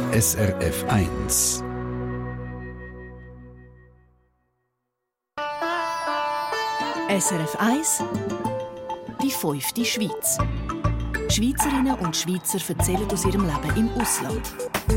SRF 1. SRF 1, die 5. Schweiz. Schweizerinnen und Schweizer erzählen aus ihrem Leben im Ausland.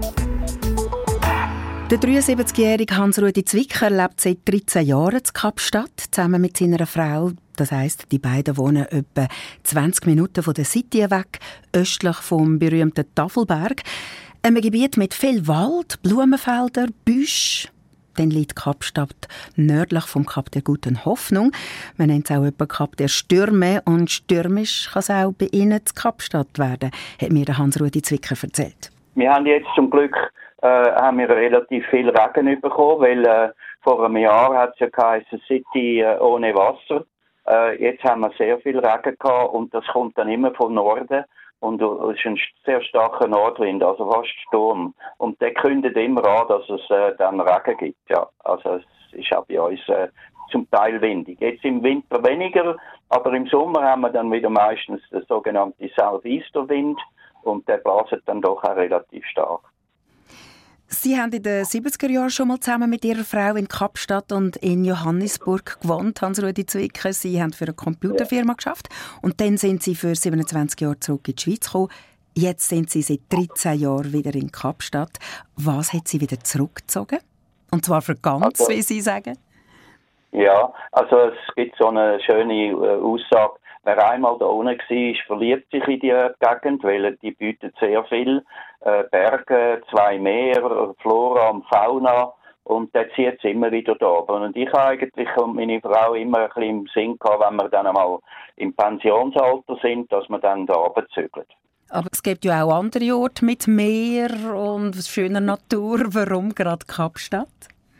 Der 73-jährige Hans-Rudi Zwicker lebt seit 13 Jahren in Kapstadt, zusammen mit seiner Frau. Das heisst, die beiden wohnen etwa 20 Minuten von der City weg, östlich vom berühmten Tafelberg. Einem Gebiet mit viel Wald, Blumenfelder, Büschen. Dann liegt Kapstadt nördlich vom Kap der Guten Hoffnung. Man nennt es auch etwa Kap der Stürme. Und stürmisch kann es auch bei Ihnen in Kapstadt werden, hat mir der Hans-Rudi Zwicker erzählt. Wir haben jetzt zum Glück haben wir relativ viel Regen bekommen, weil vor einem Jahr hat es ja geheißen, City ohne Wasser. Jetzt haben wir sehr viel Regen gehabt und das kommt dann immer vom Norden. Und es ist ein sehr starker Nordwind, also fast Sturm. Und der kündet immer an, dass es dann Regen gibt. Ja, also es ist auch bei uns zum Teil windig. Jetzt im Winter weniger, aber im Sommer haben wir dann wieder meistens den sogenannten Southeasterwind und der bläst dann doch auch relativ stark. Sie haben in den 70er Jahren schon mal zusammen mit Ihrer Frau in Kapstadt und in Johannisburg gewohnt, Hans-Rudi Zwicker. Sie haben für eine Computerfirma geschafft und dann sind Sie für 27 Jahre zurück in die Schweiz gekommen. Jetzt sind Sie seit 13 Jahren wieder in Kapstadt. Was hat Sie wieder zurückgezogen? Und zwar für ganz, wie Sie sagen? Ja, also es gibt so eine schöne Aussage. Wer einmal da unten war, verliebt sich in die Gegend, weil die bietet sehr viel. Berge, 2 Meere, Flora und Fauna. Und da zieht es immer wieder da. Und ich habe eigentlich und meine Frau immer ein bisschen im Sinn gehabt, wenn wir dann einmal im Pensionsalter sind, dass wir dann da runterzügeln. Aber es gibt ja auch andere Orte mit Meer und schöner Natur. Warum gerade Kapstadt?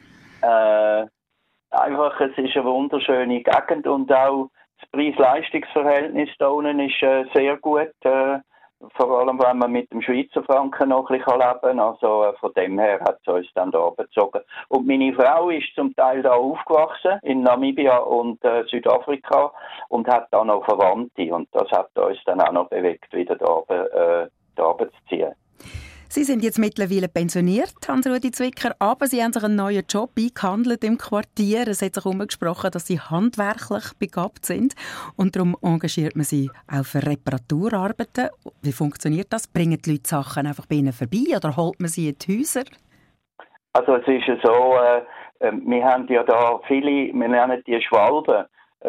Einfach, es ist eine wunderschöne Gegend und auch das Preis-Leistungs-Verhältnis da unten ist sehr gut. Vor allem, wenn man mit dem Schweizer Franken noch ein bisschen leben kann. Also von dem her hat es uns dann da runtergezogen. Und meine Frau ist zum Teil da aufgewachsen, in Namibia und Südafrika, und hat da noch Verwandte. Und das hat uns dann auch noch bewegt, wieder da runterzuziehen. Sie sind jetzt mittlerweile pensioniert, Hans-Rudi Zwicker, aber Sie haben sich einen neuen Job eingehandelt im Quartier. Es hat sich herumgesprochen, dass Sie handwerklich begabt sind und darum engagiert man Sie auch für Reparaturarbeiten. Wie funktioniert das? Bringen die Leute Sachen einfach bei Ihnen vorbei oder holt man sie in die Häuser? Also es ist ja so, wir haben ja da viele, wir nennen die Schwalben.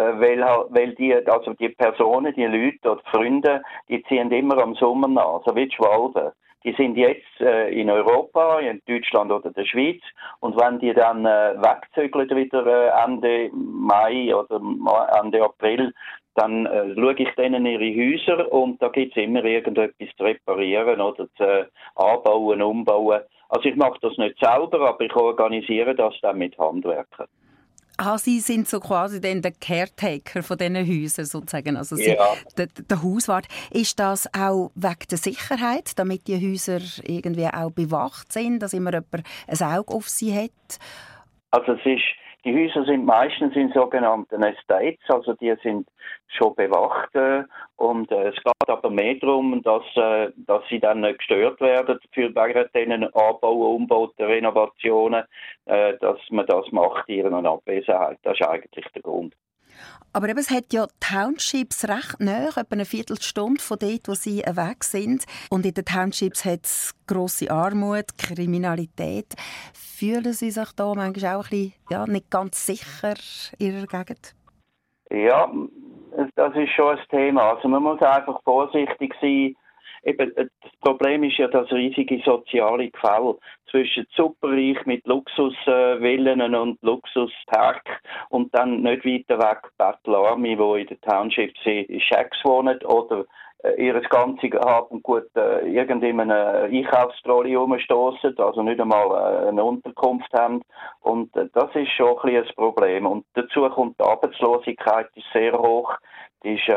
Weil die Personen, die Leute oder die Freunde, die ziehen immer am Sommer nach, so wie die Schwalben. Die sind jetzt in Europa, in Deutschland oder der Schweiz. Und wenn die dann wegzügeln wieder Ende Mai oder Ende April, dann schaue ich denen ihre Häuser und da gibt es immer irgendetwas zu reparieren oder zu anbauen, umbauen. Also ich mache das nicht selber, aber ich organisiere das dann mit Handwerkern. Sie sind so quasi dann der Caretaker von diesen Häusern sozusagen, also Sie, ja. der Hauswart. Ist das auch wegen der Sicherheit, damit die Häuser irgendwie auch bewacht sind, dass immer jemand ein Auge auf sie hat? Also die Häuser sind meistens in sogenannten Estates, also die sind schon bewacht und es geht aber mehr darum, dass sie dann nicht gestört werden für während diesen Anbau, Umbauten, Renovationen, dass man das macht in ihrer Abwesenheit. Das ist eigentlich der Grund. Aber eben, es hat ja Townships recht nahe, etwa eine Viertelstunde von dort, wo Sie weg sind. Und in den Townships hat es grosse Armut, Kriminalität. Fühlen Sie sich da manchmal auch ein bisschen, nicht ganz sicher in Ihrer Gegend? Ja, das ist schon ein Thema. Also man muss einfach vorsichtig sein. Eben, das Problem ist ja das riesige soziale Gefälle zwischen Superreich mit Luxusvillen und Luxuspark und dann nicht weiter weg Battle Army, wo in den Townships in Shacks wohnen oder ihr ganzes Hab und Gut irgendeinem Einkaufstrolley rumstossen, also nicht einmal eine Unterkunft haben. Und das ist schon ein bisschen ein Problem. Und dazu kommt die Arbeitslosigkeit, die ist sehr hoch, die ist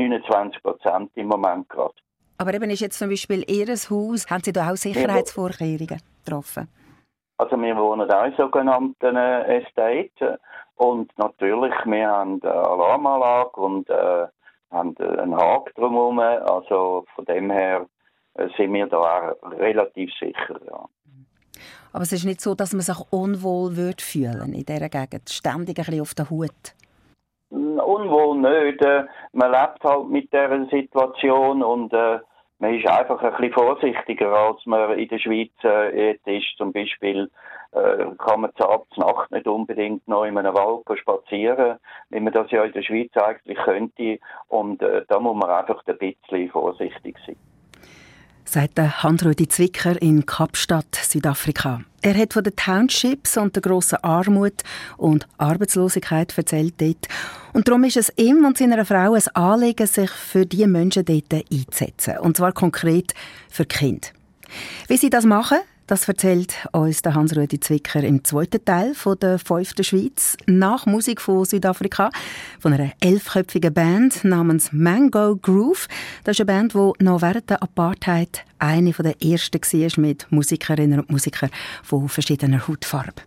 29% im Moment gerade. Aber eben ist jetzt zum Beispiel Ihr Haus, haben Sie da auch Sicherheitsvorkehrungen getroffen? Also wir wohnen auch in sogenannten Estate und natürlich, wir haben eine Alarmanlage und haben einen Haken drumherum, also von dem her sind wir da auch relativ sicher. Ja. Aber es ist nicht so, dass man sich unwohl fühlen in dieser Gegend, ständig ein bisschen auf der Hut. Unwohl nicht. Man lebt halt mit dieser Situation und man ist einfach ein bisschen vorsichtiger, als man in der Schweiz jetzt ist. Zum Beispiel kann man zur Nacht nicht unbedingt noch in einem Wald spazieren, wie man das ja in der Schweiz eigentlich könnte. Und da muss man einfach ein bisschen vorsichtig sein. Sagt Hans-Rudi Zwicker in Kapstadt, Südafrika. Er hat von den Townships und der grossen Armut und Arbeitslosigkeit erzählt dort. Und darum ist es ihm und seiner Frau ein Anliegen, sich für diese Menschen dort einzusetzen. Und zwar konkret für die Kinder. Wie sie das machen, das erzählt uns der Hans-Rudi Zwicker im zweiten Teil von der 5. Schweiz, nach Musik von Südafrika, von einer 11-köpfigen Band namens Mango Groove. Das ist eine Band, die noch während der Apartheid eine der ersten war mit Musikerinnen und Musikern von verschiedener Hautfarbe.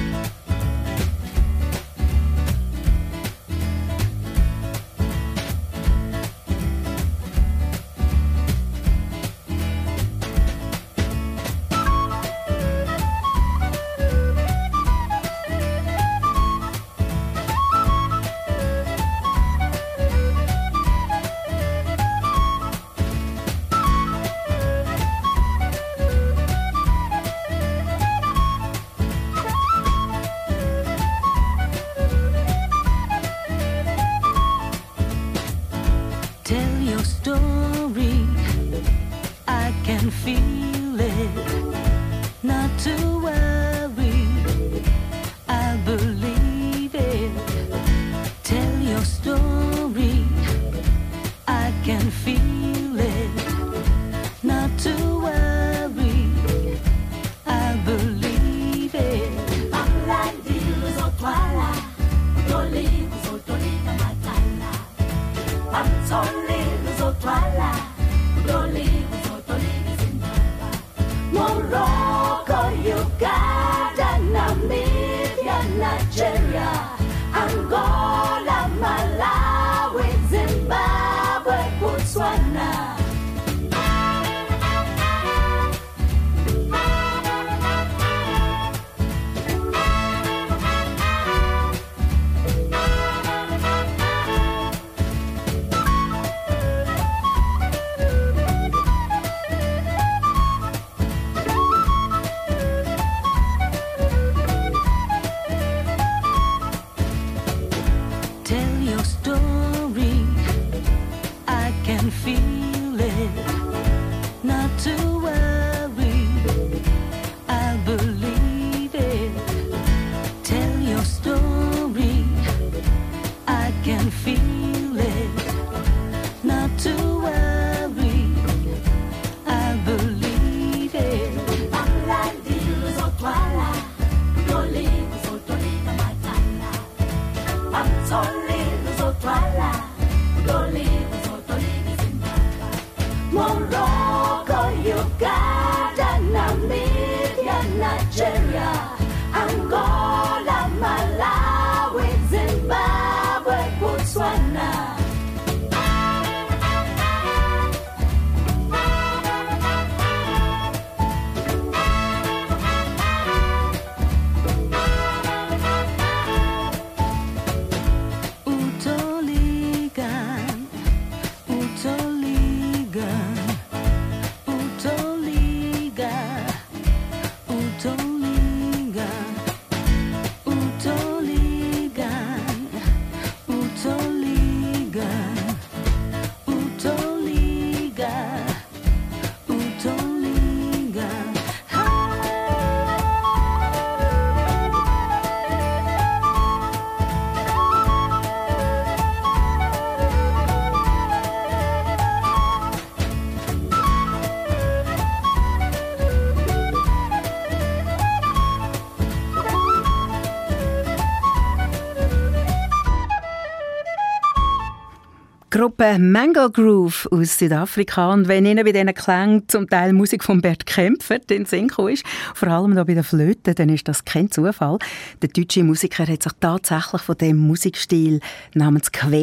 Gruppe Mango Groove aus Südafrika. Und wenn Ihnen bei diesen Klängen zum Teil Musik von Bert Kämpfer in den Sinn gekommen ist, vor allem da bei der Flöte, dann ist das kein Zufall. Der deutsche Musiker hat sich tatsächlich von dem Musikstil namens Kwela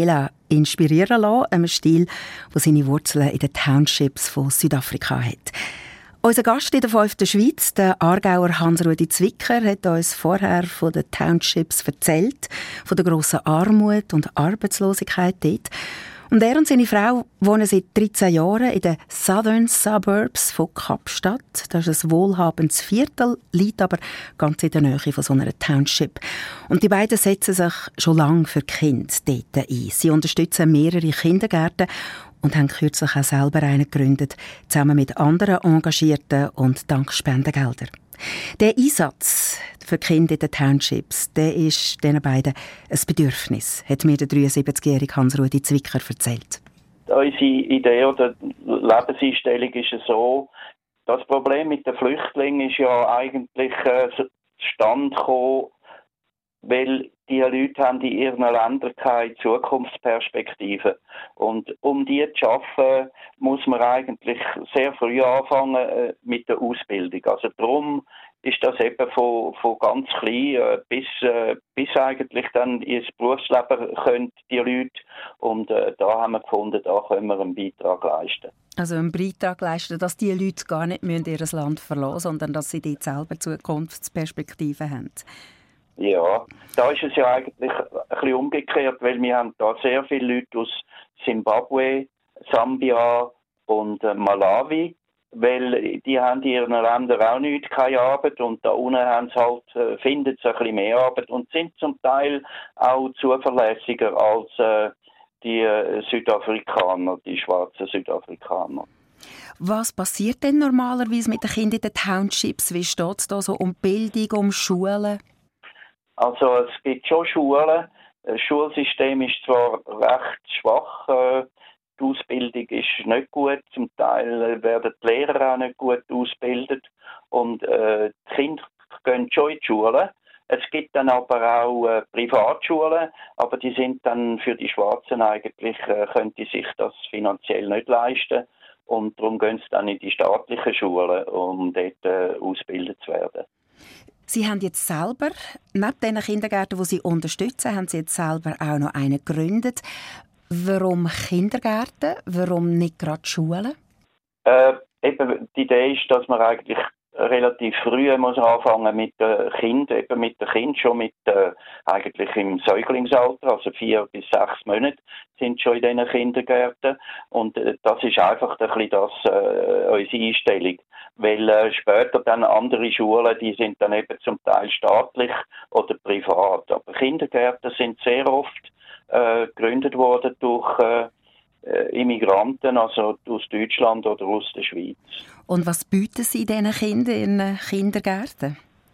inspirieren lassen, einem Stil, der seine Wurzeln in den Townships von Südafrika hat. Unser Gast in der 5. Schweiz, der Aargauer Hans-Rudi Zwicker, hat uns vorher von den Townships erzählt, von der grossen Armut und Arbeitslosigkeit dort. Und er und seine Frau wohnen seit 13 Jahren in den Southern Suburbs von Kapstadt. Das ist ein wohlhabendes Viertel, liegt aber ganz in der Nähe von so einer Township. Und die beiden setzen sich schon lange für Kinder dort ein. Sie unterstützen mehrere Kindergärten und haben kürzlich auch selber einen gegründet, zusammen mit anderen Engagierten und dank Spendengeldern. Der Einsatz für Kinder in den Townships, der ist diesen beiden ein Bedürfnis, hat mir der 73-jährige Hans-Rudi Zwicker erzählt. Unsere Idee oder Lebenseinstellung ist so, das Problem mit den Flüchtlingen ist ja eigentlich zustande gekommen, weil die Leute haben in ihren Ländern keine Zukunftsperspektive. Und um die zu schaffen, muss man eigentlich sehr früh anfangen mit der Ausbildung. Also darum ist das eben von ganz klein bis eigentlich dann ins Berufsleben können die Leute. Und da haben wir gefunden, da können wir einen Beitrag leisten. Also einen Beitrag leisten, dass die Leute gar nicht ihr Land verlassen müssen, sondern dass sie dort selber Zukunftsperspektiven haben. Ja, da ist es ja eigentlich ein bisschen umgekehrt, weil wir haben da sehr viele Leute aus Zimbabwe, Sambia und Malawi, weil die haben in ihren Ländern auch keine Arbeit und da unten haben sie halt, finden sie ein bisschen mehr Arbeit und sind zum Teil auch zuverlässiger als die Südafrikaner, die schwarzen Südafrikaner. Was passiert denn normalerweise mit den Kindern in den Townships? Wie steht es da so um Bildung, um Schulen? Also es gibt schon Schulen. Das Schulsystem ist zwar recht schwach, die Ausbildung ist nicht gut, zum Teil werden die Lehrer auch nicht gut ausgebildet und die Kinder gehen schon in die Schule. Es gibt dann aber auch Privatschulen, aber die sind dann für die Schwarzen eigentlich, können die sich das finanziell nicht leisten und darum gehen sie dann in die staatlichen Schulen, um dort ausgebildet zu werden. Sie haben jetzt selber, neben den Kindergärten, die Sie unterstützen, haben Sie jetzt selber auch noch einen gegründet. Warum Kindergärten? Warum nicht gerade Schulen? Eben die Idee ist, dass man eigentlich relativ früh muss anfangen mit den Kindern, eben mit den Kindern schon eigentlich im Säuglingsalter, also 4 bis 6 Monate sind schon in diesen Kindergärten und das ist einfach ein bisschen unsere Einstellung, weil später dann andere Schulen, die sind dann eben zum Teil staatlich oder privat, aber Kindergärten sind sehr oft gegründet worden durch Immigranten, also aus Deutschland oder aus der Schweiz. Und was bieten Sie diesen Kindern in Kindergärten?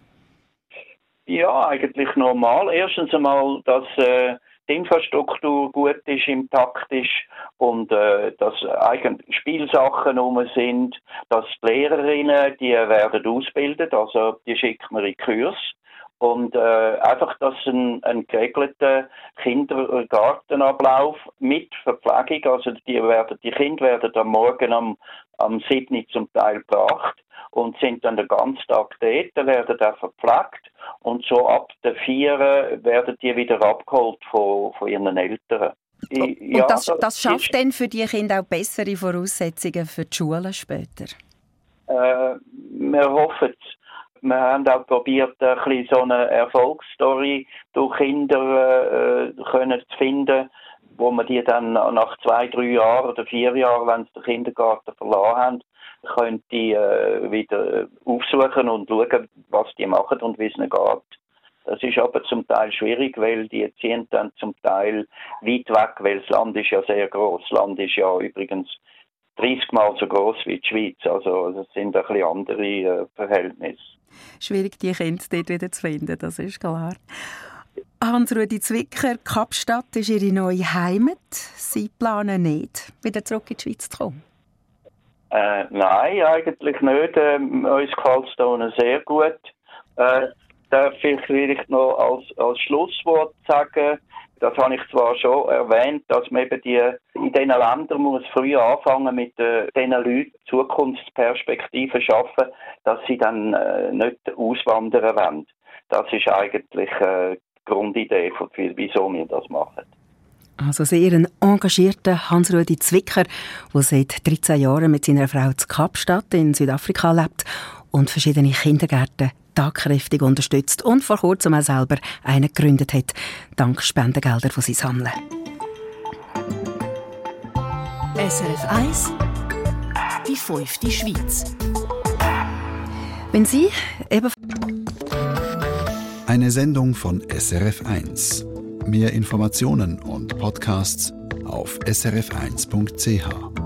Ja, eigentlich normal. Erstens einmal, dass die Infrastruktur gut ist, intakt ist und dass eigentlich Spielsachen rum sind, dass die Lehrerinnen, die werden ausgebildet, also die schicken wir in Kurs. Und einfach, dass ein geregelter Kindergartenablauf mit Verpflegung, also die Kinder werden am Morgen am 7. zum Teil gebracht und sind dann den ganzen Tag dort, werden dann verpflegt und so ab der 4 werden die wieder abgeholt von ihren Eltern. Und das schafft dann für die Kinder auch bessere Voraussetzungen für die Schule später? Wir hoffen es. Wir haben auch probiert, ein bisschen so eine Erfolgsstory durch Kinder können zu finden, wo wir die dann nach 2, 3 Jahren oder 4 Jahren, wenn sie den Kindergarten verlassen haben, können die wieder aufsuchen und schauen, was die machen und wie es ihnen geht. Das ist aber zum Teil schwierig, weil die ziehen dann zum Teil weit weg, weil das Land ist ja sehr groß. Das Land ist ja übrigens 30 Mal so groß wie die Schweiz. Also das sind ein bisschen andere Verhältnisse. Schwierig, die Kinder dort wieder zu finden, das ist klar. Hans-Rudi Zwicker, Kapstadt ist Ihre neue Heimat. Sie planen nicht, wieder zurück in die Schweiz zu kommen? Nein, eigentlich nicht. Uns gefällt es hier sehr gut. Darf ich vielleicht noch als Schlusswort sagen, das habe ich zwar schon erwähnt, dass man eben in diesen Ländern muss früh anfangen mit diesen Leuten Zukunftsperspektiven schaffen, dass sie dann nicht auswandern wollen. Das ist eigentlich die Grundidee, wieso wir das machen. Also sehr ein engagierter Hans-Rudi Zwicker, der seit 13 Jahren mit seiner Frau in Kapstadt in Südafrika lebt und verschiedene Kindergärten tagkräftig unterstützt und vor kurzem auch selber einen gegründet hat, dank Spendengelder, die sie sammeln. SRF 1 Die 5. Schweiz. Wenn Sie eben Eine Sendung von SRF 1. Mehr Informationen und Podcasts auf srf1.ch.